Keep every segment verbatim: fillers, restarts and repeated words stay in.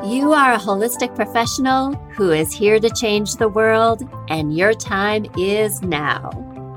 You are a holistic professional who is here to change the world, and your time is now.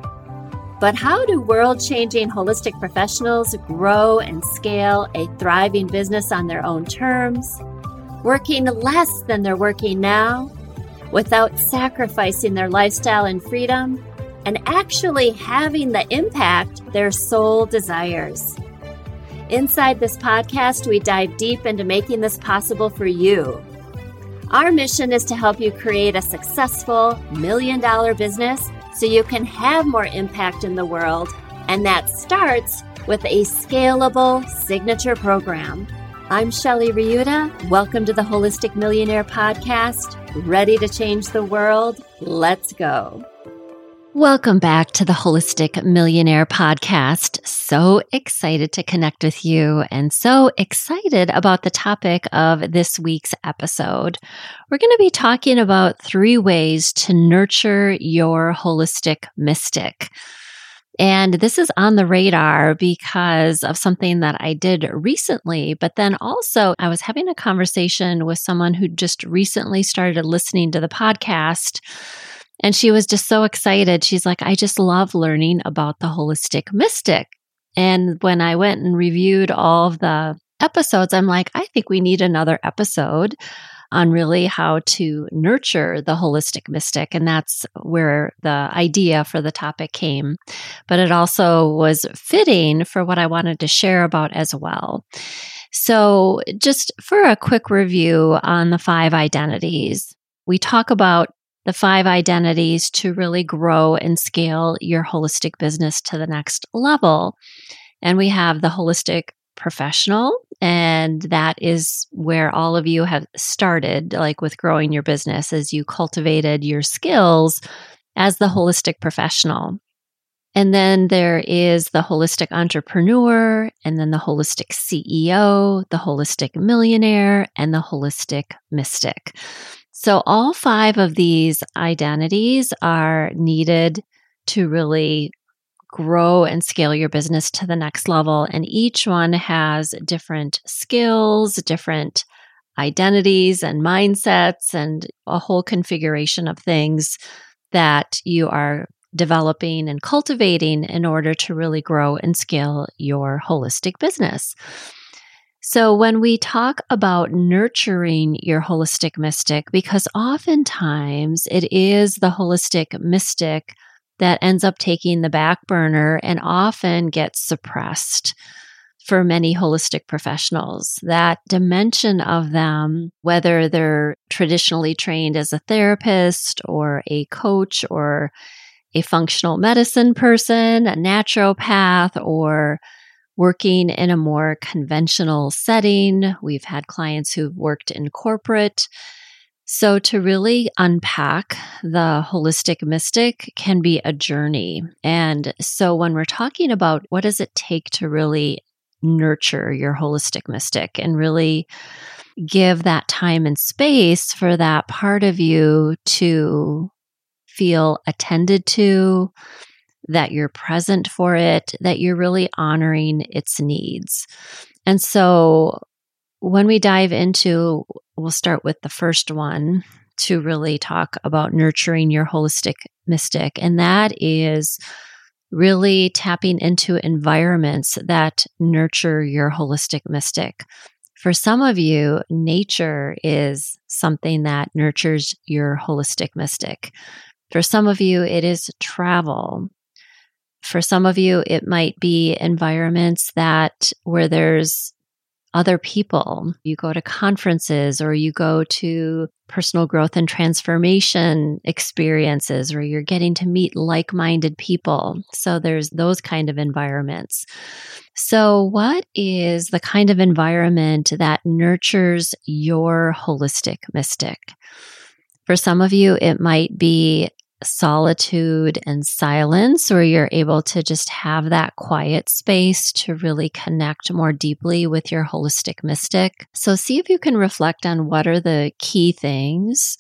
But how do world-changing holistic professionals grow and scale a thriving business on their own terms, working less than they're working now, without sacrificing their lifestyle and freedom, and actually having the impact their soul desires? Inside this podcast, we dive deep into making this possible for you. Our mission is to help you create a successful million-dollar business so you can have more impact in the world, and that starts with a scalable signature program. I'm Shelly Ryuta. Welcome to the Holistic Millionaire Podcast. Ready to change the world? Let's go. Welcome back to the Holistic Millionaire Podcast. So excited to connect with you and so excited about the topic of this week's episode. We're going to be talking about three ways to nurture your holistic mystic. And this is on the radar because of something that I did recently, but then also I was having a conversation with someone who just recently started listening to the podcast. And she was just so excited. She's like, I just love learning about the holistic mystic. And when I went and reviewed all of the episodes, I'm like, I think we need another episode on really how to nurture the holistic mystic. And that's where the idea for the topic came. But it also was fitting for what I wanted to share about as well. So just for a quick review on the five identities, we talk about the five identities to really grow and scale your holistic business to the next level. And we have the holistic professional, and that is where all of you have started, like with growing your business as you cultivated your skills as the holistic professional. And then there is the holistic entrepreneur, and then the holistic C E O, the holistic millionaire, and the holistic mystic. So all five of these identities are needed to really grow and scale your business to the next level. And each one has different skills, different identities and mindsets, and a whole configuration of things that you are developing and cultivating in order to really grow and scale your holistic business. So when we talk about nurturing your holistic mystic, because oftentimes it is the holistic mystic that ends up taking the back burner and often gets suppressed for many holistic professionals. That dimension of them, whether they're traditionally trained as a therapist or a coach or a functional medicine person, a naturopath, or working in a more conventional setting. We've had clients who've worked in corporate. So to really unpack the holistic mystic can be a journey. And so when we're talking about what does it take to really nurture your holistic mystic and really give that time and space for that part of you to feel attended to, that you're present for it, that you're really honoring its needs. And so when we dive into, we'll start with the first one to really talk about nurturing your holistic mystic. And that is really tapping into environments that nurture your holistic mystic. For some of you, nature is something that nurtures your holistic mystic. For some of you, it is travel. For some of you, it might be environments that where there's other people. You go to conferences or you go to personal growth and transformation experiences, or you're getting to meet like-minded people. So there's those kind of environments. So what is the kind of environment that nurtures your holistic mystic? For some of you, it might be solitude and silence, where you're able to just have that quiet space to really connect more deeply with your holistic mystic. So see if you can reflect on what are the key things,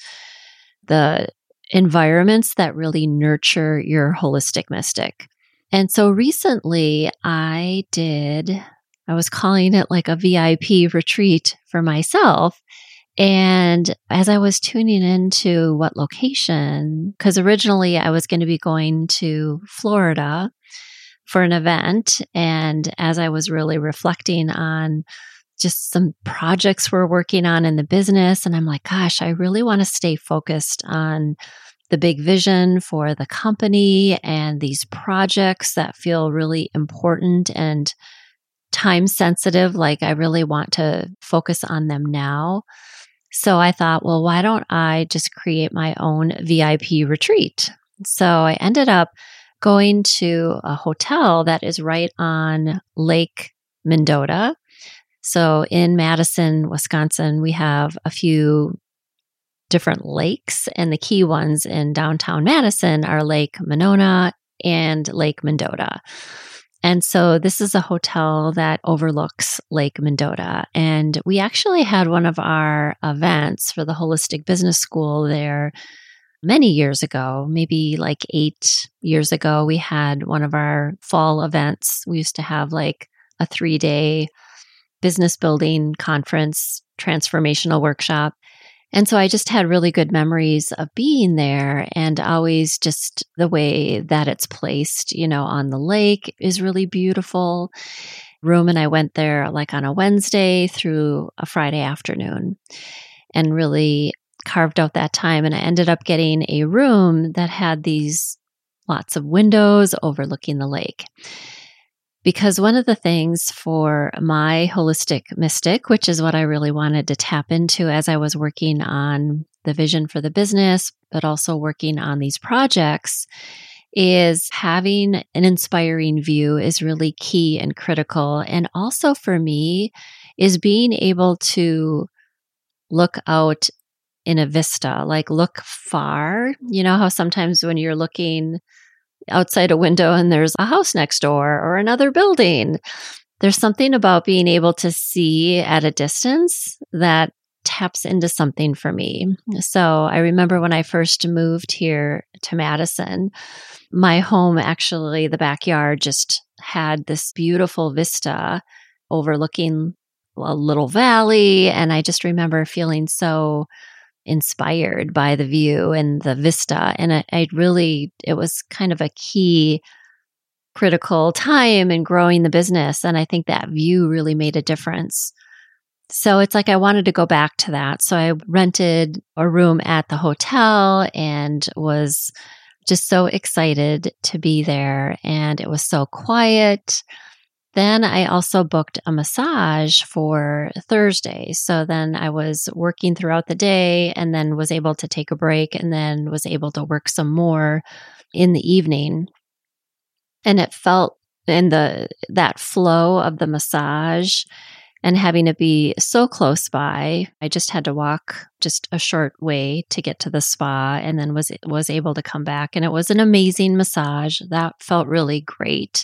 the environments that really nurture your holistic mystic. And so recently I did, I was calling it like a V I P retreat for myself. And as I was tuning into what location, because originally I was going to be going to Florida for an event. And as I was really reflecting on just some projects we're working on in the business, and I'm like, gosh, I really want to stay focused on the big vision for the company and these projects that feel really important and time sensitive. Like I really want to focus on them now. So I thought, well, why don't I just create my own V I P retreat? So I ended up going to a hotel that is right on Lake Mendota. So in Madison, Wisconsin, we have a few different lakes, and the key ones in downtown Madison are Lake Monona and Lake Mendota. And so this is a hotel that overlooks Lake Mendota. And we actually had one of our events for the Holistic Business School there many years ago, maybe like eight years ago. We had one of our fall events. We used to have like a three day business building conference, transformational workshop. And so I just had really good memories of being there, and always just the way that it's placed, you know, on the lake is really beautiful. Room, and I went there like on a Wednesday through a Friday afternoon and really carved out that time. And I ended up getting a room that had these lots of windows overlooking the lake. Because one of the things for my holistic mystic, which is what I really wanted to tap into as I was working on the vision for the business, but also working on these projects, is having an inspiring view is really key and critical. And also for me is being able to look out in a vista, like look far. You know how sometimes when you're looking outside a window and there's a house next door or another building, there's something about being able to see at a distance that taps into something for me. So I remember when I first moved here to Madison, my home, actually, the backyard just had this beautiful vista overlooking a little valley. And I just remember feeling so inspired by the view and the vista. And I, I really, it was kind of a key critical time in growing the business. And I think that view really made a difference. So it's like I wanted to go back to that. So I rented a room at the hotel and was just so excited to be there. And it was so quiet. Then I also booked a massage for Thursday. So then I was working throughout the day and then was able to take a break and then was able to work some more in the evening. And it felt in the that flow of the massage and having it be so close by, I just had to walk just a short way to get to the spa, and then was was able to come back. And it was an amazing massage. That felt really great.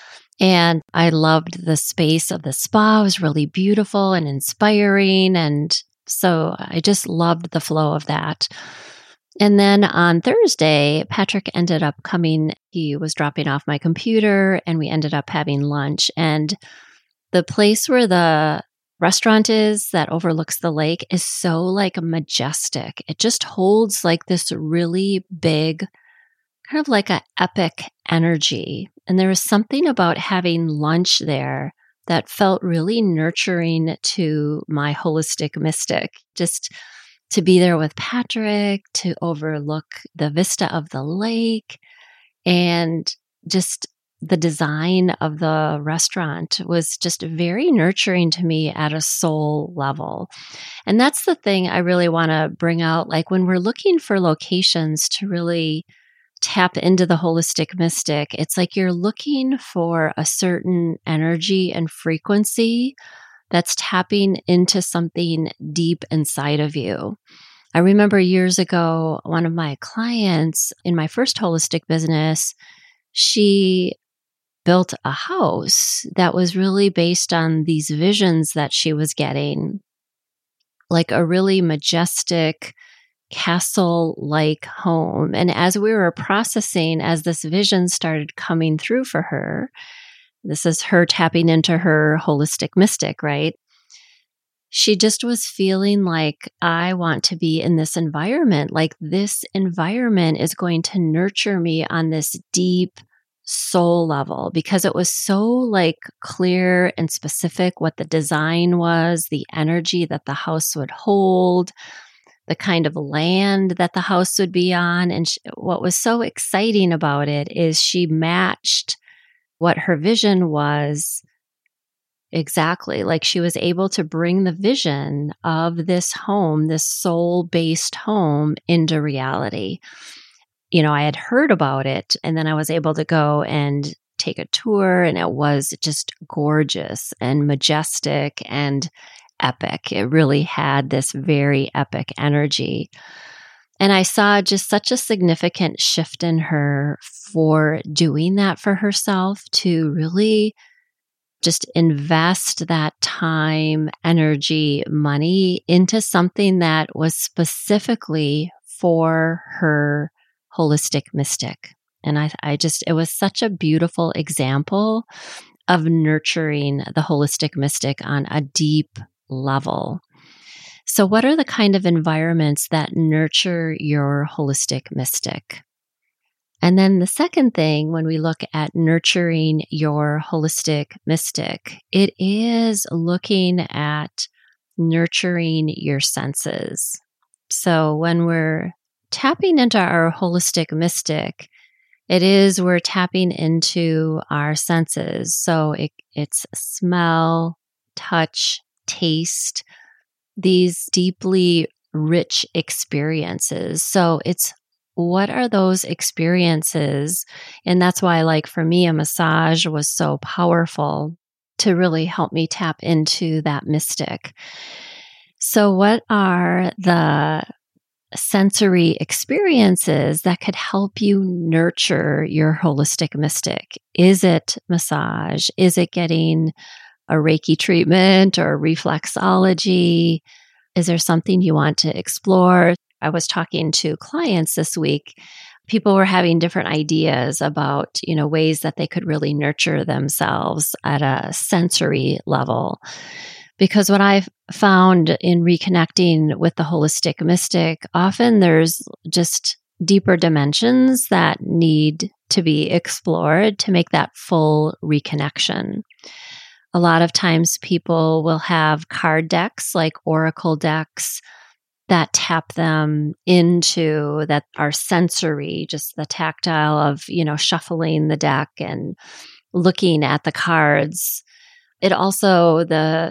And I loved the space of the spa. It was really beautiful and inspiring. And so I just loved the flow of that. And then on Thursday, Patrick ended up coming. He was dropping off my computer and we ended up having lunch. And the place where the restaurant is that overlooks the lake is so like majestic. It just holds like this really big, kind of like an epic energy. And there was something about having lunch there that felt really nurturing to my holistic mystic. Just to be there with Patrick, to overlook the vista of the lake, and just the design of the restaurant was just very nurturing to me at a soul level. And that's the thing I really want to bring out. Like when we're looking for locations to really tap into the holistic mystic, it's like you're looking for a certain energy and frequency that's tapping into something deep inside of you. I remember years ago, one of my clients in my first holistic business, she built a house that was really based on these visions that she was getting, like a really majestic castle-like home. And as we were processing, as this vision started coming through for her, this is her tapping into her holistic mystic, right? she just was feeling like, I want to be in this environment. Like this environment is going to nurture me on this deep soul level, because it was so like clear and specific what the design was, the energy that the house would hold, the kind of land that the house would be on. And sh- what was so exciting about it is she matched what her vision was exactly. Like she was able to bring the vision of this home, this soul-based home, into reality. You know, I had heard about it, and then I was able to go and take a tour, and it was just gorgeous and majestic and epic. It really had this very epic energy. And I saw just such a significant shift in her for doing that for herself, to really just invest that time, energy, money into something that was specifically for her holistic mystic. And I, I just, it was such a beautiful example of nurturing the holistic mystic on a deep level. So, what are the kind of environments that nurture your holistic mystic? And then the second thing, when we look at nurturing your holistic mystic, it is looking at nurturing your senses. So when we're tapping into our holistic mystic, it is we're tapping into our senses. So it, it's smell, touch, taste, these deeply rich experiences. So it's what are those experiences? And that's why, like for me, a massage was so powerful to really help me tap into that mystic. So what are the sensory experiences that could help you nurture your holistic mystic? Is it massage? Is it getting a Reiki treatment or reflexology? Is there something you want to explore? I was talking to clients this week. People were having different ideas about, you know, ways that they could really nurture themselves at a sensory level. Because what I've found in reconnecting with the holistic mystic, often there's just deeper dimensions that need to be explored to make that full reconnection. A lot of times people will have card decks, like oracle decks, that tap them into, that are sensory, just the tactile of, you know, shuffling the deck and looking at the cards. It also, the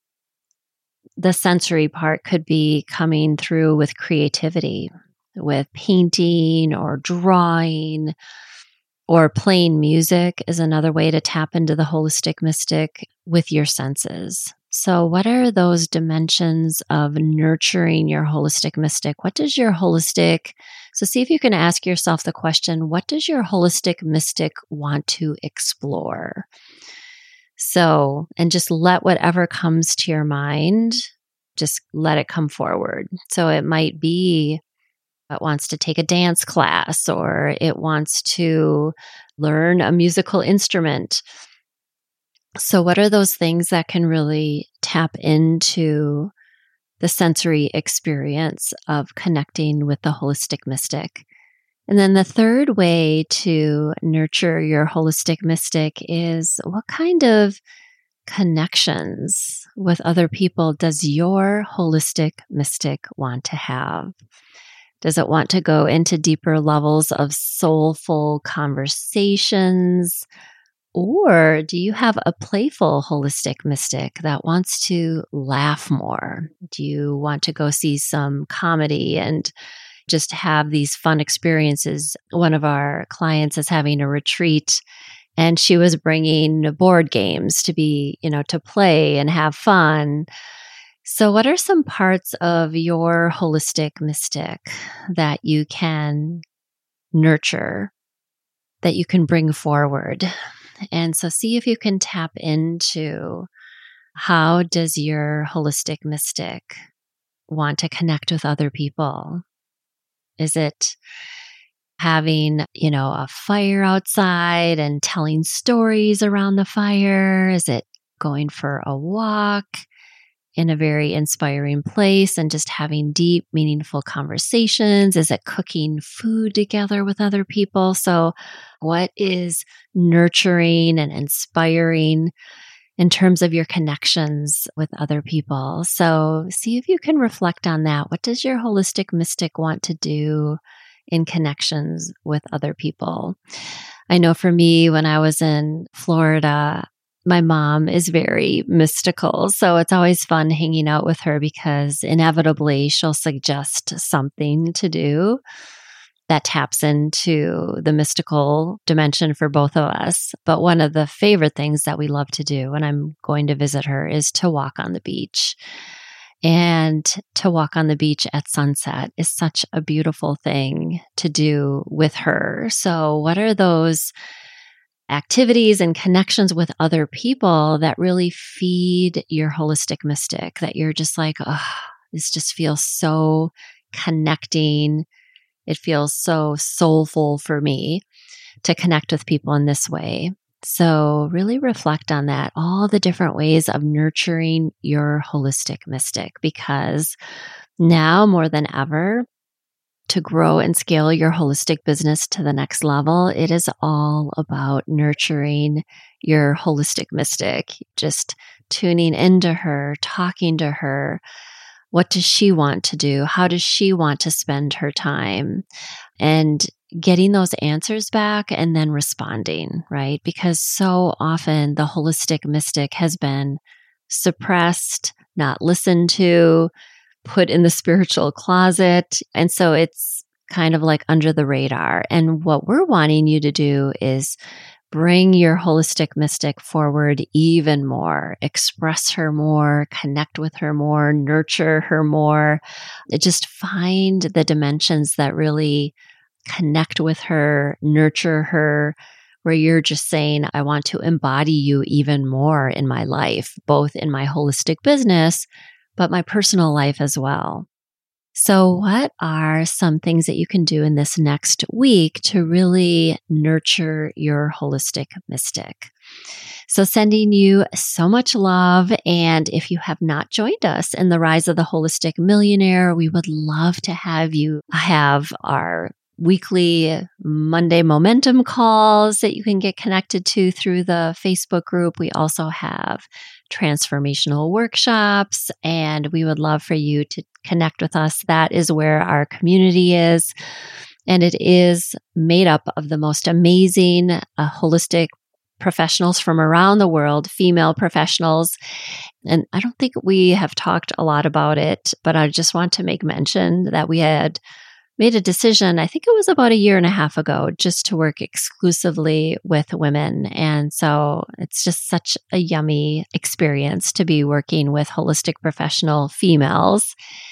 the sensory part could be coming through with creativity, with painting or drawing, or playing music is another way to tap into the holistic mystic with your senses. So what are those dimensions of nurturing your holistic mystic? What does your holistic, so see if you can ask yourself the question, what does your holistic mystic want to explore? So, and just let whatever comes to your mind, just let it come forward. So it might be, it wants to take a dance class, or it wants to learn a musical instrument. So what are those things that can really tap into the sensory experience of connecting with the holistic mystic? And then the third way to nurture your holistic mystic is, what kind of connections with other people does your holistic mystic want to have? Does it want to go into deeper levels of soulful conversations? Or do you have a playful holistic mystic that wants to laugh more? Do you want to go see some comedy and just have these fun experiences? One of our clients is having a retreat, and she was bringing board games to be, you know, to play and have fun. So what are some parts of your holistic mystic that you can nurture, that you can bring forward? And so see if you can tap into, how does your holistic mystic want to connect with other people? Is it having, you know, a fire outside and telling stories around the fire? Is it going for a walk? in a very inspiring place and just having deep, meaningful conversations? Is it cooking food together with other people? So what is nurturing and inspiring in terms of your connections with other people? So see if you can reflect on that. What does your holistic mystic want to do in connections with other people? I know for me, when I was in Florida, my mom is very mystical. So it's always fun hanging out with her because inevitably she'll suggest something to do that taps into the mystical dimension for both of us. But one of the favorite things that we love to do when I'm going to visit her is to walk on the beach. And to walk on the beach at sunset is such a beautiful thing to do with her. So what are those activities and connections with other people that really feed your holistic mystic, that you're just like, oh, this just feels so connecting. It feels so soulful for me to connect with people in this way. So really reflect on that, all the different ways of nurturing your holistic mystic, because now more than ever, to grow and scale your holistic business to the next level, it is all about nurturing your holistic mystic, just tuning into her, talking to her. What does she want to do? How does she want to spend her time? And getting those answers back and then responding, right? Because so often the holistic mystic has been suppressed, not listened to, put in the spiritual closet. And so it's kind of like under the radar. And what we're wanting you to do is bring your holistic mystic forward even more, express her more, connect with her more, nurture her more. Just find the dimensions that really connect with her, nurture her, where you're just saying, I want to embody you even more in my life, both in my holistic business, but my personal life as well. So what are some things that you can do in this next week to really nurture your holistic mystic? So sending you so much love. And if you have not joined us in the Rise of the Holistic Millionaire, we would love to have you have our weekly Monday momentum calls that you can get connected to through the Facebook group. We also have transformational workshops, and we would love for you to connect with us. That is where our community is. And it is made up of the most amazing uh, holistic professionals from around the world, female professionals. And I don't think we have talked a lot about it, but I just want to make mention that we had made a decision, I think it was about a year and a half ago, just to work exclusively with women. And so it's just such a yummy experience to be working with holistic professional females.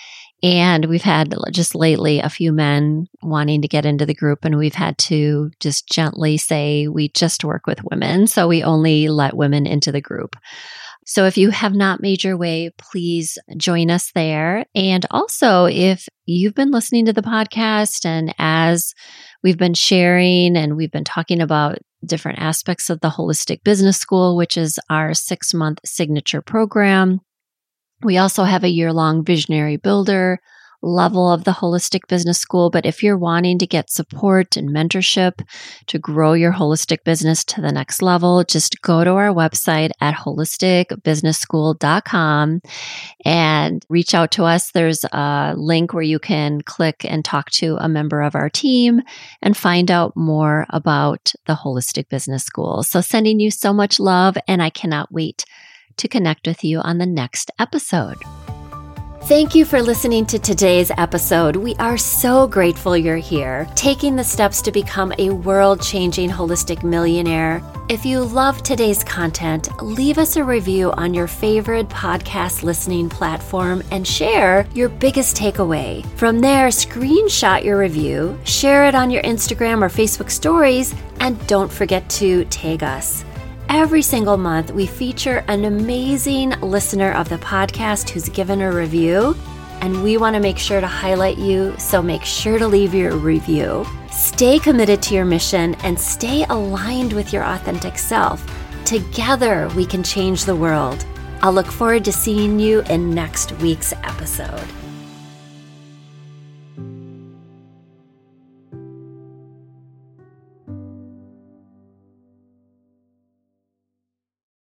And we've had just lately a few men wanting to get into the group, and we've had to just gently say, we just work with women. So we only let women into the group. So if you have not made your way, please join us there. And also, if you've been listening to the podcast, and as we've been sharing and we've been talking about different aspects of the Holistic Business School, which is our six-month signature program, we also have a year-long Visionary Builder level of the Holistic Business School. But if you're wanting to get support and mentorship to grow your holistic business to the next level, just go to our website at holistic business school dot com and reach out to us. There's a link where you can click and talk to a member of our team and find out more about the Holistic Business School. So sending you so much love, and I cannot wait to connect with you on the next episode. Thank you for listening to today's episode. We are so grateful you're here, taking the steps to become a world-changing holistic millionaire. If you love today's content, leave us a review on your favorite podcast listening platform and share your biggest takeaway. From there, screenshot your review, share it on your Instagram or Facebook stories, and don't forget to tag us. Every single month, we feature an amazing listener of the podcast who's given a review, and we want to make sure to highlight you, so make sure to leave your review. Stay committed to your mission and stay aligned with your authentic self. Together, we can change the world. I'll look forward to seeing you in next week's episode.